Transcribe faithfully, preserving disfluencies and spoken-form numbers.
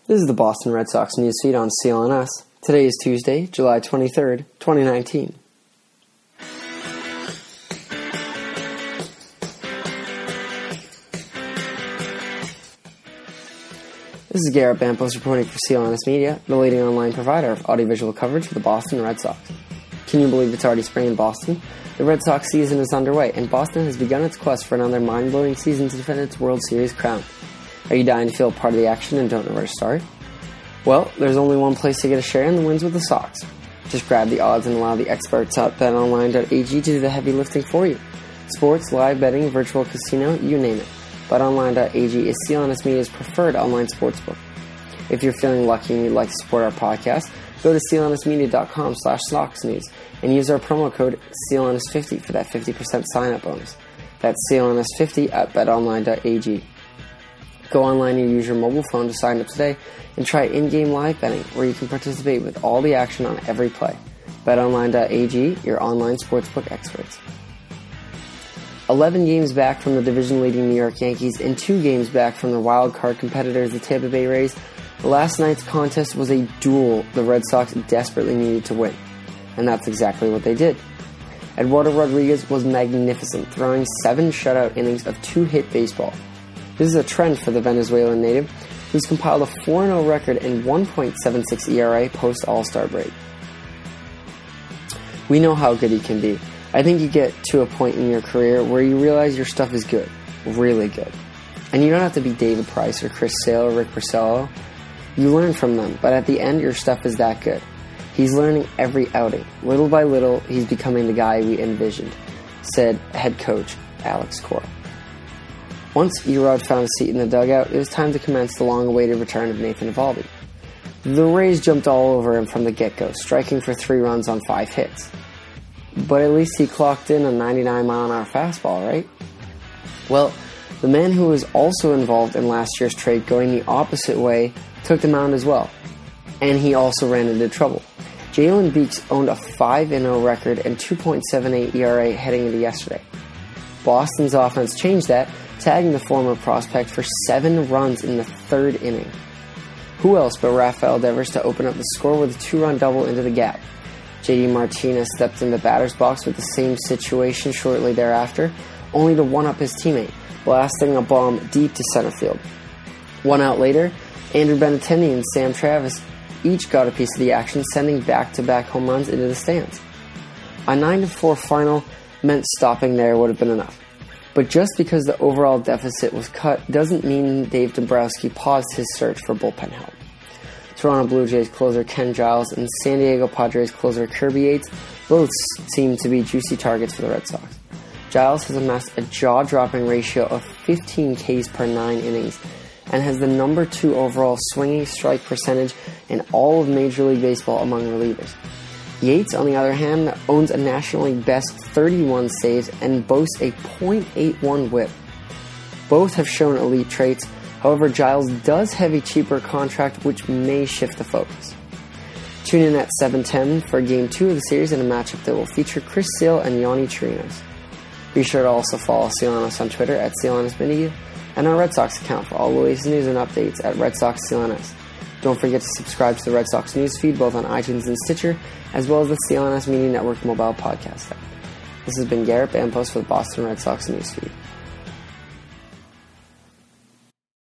This is the Boston Red Sox newsfeed on C L N S. Today is Tuesday, July twenty-third, twenty nineteen. This is Garrett Bampos reporting for C L N S Media, the leading online provider of audiovisual coverage for the Boston Red Sox. Can you believe it's already spring in Boston? The Red Sox season is underway, and Boston has begun its quest for another mind-blowing season to defend its World Series crown. Are you dying to feel part of the action and don't know where to start? Well, there's only one place to get a share in the wins with the Sox. Just grab the odds and allow the experts at bet online dot a g to do the heavy lifting for you. Sports, live betting, virtual casino, you name it. bet online dot a g is C L N S Media's preferred online sportsbook. If you're feeling lucky and you'd like to support our podcast, go to C L N S media dot com slash Sox News and use our promo code C L N S fifty for that fifty percent sign-up bonus. That's C L N S fifty at bet online dot a g. Go online and use your mobile phone to sign up today and try in-game live betting, where you can participate with all the action on every play. bet online dot a g, your online sportsbook experts. eleven games back from the division-leading New York Yankees and two games back from the wild-card competitors, the Tampa Bay Rays, last night's contest was a duel the Red Sox desperately needed to win. And that's exactly what they did. Eduardo Rodriguez was magnificent, throwing seven shutout innings of two-hit baseball. This is a trend for the Venezuelan native, who's compiled a four and oh record and one point seven six E R A post-All-Star break. We know how good he can be. I think you get to a point in your career where you realize your stuff is good, really good. And you don't have to be David Price or Chris Sale or Rick Porcello. You learn from them, but at the end, your stuff is that good. He's learning every outing. Little by little, he's becoming the guy we envisioned, said head coach Alex Cora. Once Erod found a seat in the dugout, it was time to commence the long-awaited return of Nathan Eovaldi. The Rays jumped all over him from the get-go, striking for three runs on five hits. But at least he clocked in a ninety-nine mile an hour fastball, right? Well, the man who was also involved in last year's trade going the opposite way took the mound as well. And he also ran into trouble. Jalen Beeks owned a five and oh record and two point seven eight E R A heading into yesterday. Boston's offense changed that, tagging the former prospect for seven runs in the third inning. Who else but Rafael Devers to open up the score with a two-run double into the gap? J D Martinez stepped in the batter's box with the same situation shortly thereafter, only to one-up his teammate, blasting a bomb deep to center field. One out later, Andrew Benintendi and Sam Travis each got a piece of the action, sending back-to-back home runs into the stands. A nine to four final meant stopping there would have been enough. But just because the overall deficit was cut doesn't mean Dave Dombrowski paused his search for bullpen help. Toronto Blue Jays closer Ken Giles and San Diego Padres closer Kirby Yates both seem to be juicy targets for the Red Sox. Giles has amassed a jaw-dropping ratio of fifteen Ks per nine innings and has the number two overall swinging strike percentage in all of Major League Baseball among relievers. Yates, on the other hand, owns a National League best thirty-one saves and boasts a point eight one whip. Both have shown elite traits. However, Giles does have a cheaper contract, which may shift the focus. Tune in at seven ten for Game two of the series in a matchup that will feature Chris Sale and Yonny Chirinos. Be sure to also follow C L N S on Twitter at C L N S Media and our Red Sox account for all the latest news and updates at Red Sox C L N S. Don't forget to subscribe to the Red Sox news feed both on iTunes and Stitcher, as well as the C L N S Media Network mobile podcast app. This has been Garrett Bampos for the Boston Red Sox news feed.